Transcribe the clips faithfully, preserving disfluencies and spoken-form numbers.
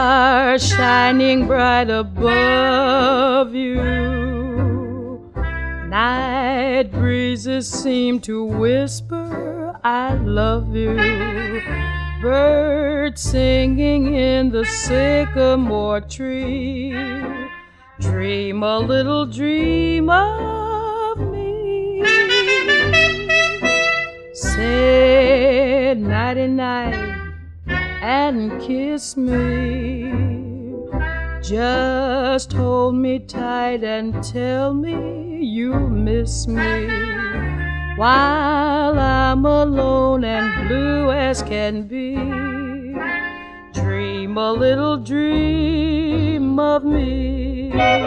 stars shining bright above you. Night breezes seem to whisper, I love you. Birds singing in the sycamore tree. Dream a little dream of me. Say nighty-night and kiss me. Just hold me tight and tell me you miss me. While I'm alone and blue as can be, dream a little dream of me.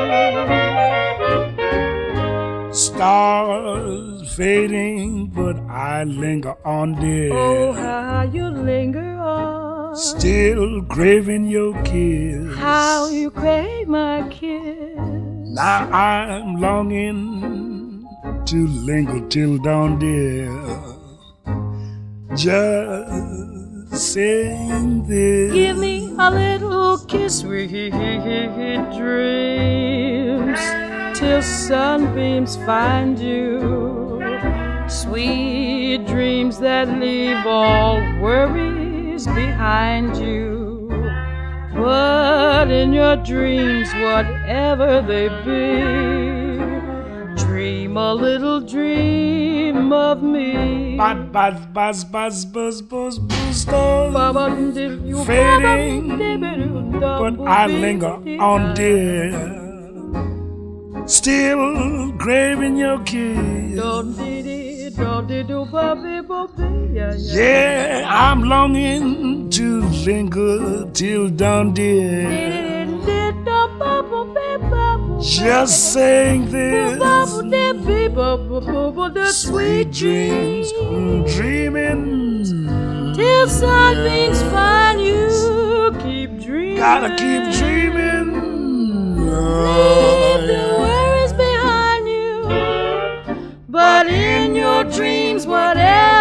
Stars fading, but I linger on, dear. Oh, how you linger on. Still craving your kiss. How you crave my kiss. Now I'm longing to linger till dawn, dear. Just saying this. Give me a little kiss, sweet dreams, till sunbeams find you. Sweet dreams that leave all worries behind you. But in your dreams, whatever they be, dream a little dream of me. Buzz, buzz, buzz, buzz, buzz, buzz, buzz, stars fading, but I linger on, dear. Still craving your kiss. Yeah, I'm longing to linger till dawn, dear. Just saying this. Sweet dreams, dreaming till sunbeams find you. Keep dreaming. Gotta keep dreaming. Leave the worries behind you. But in your dreams, whatever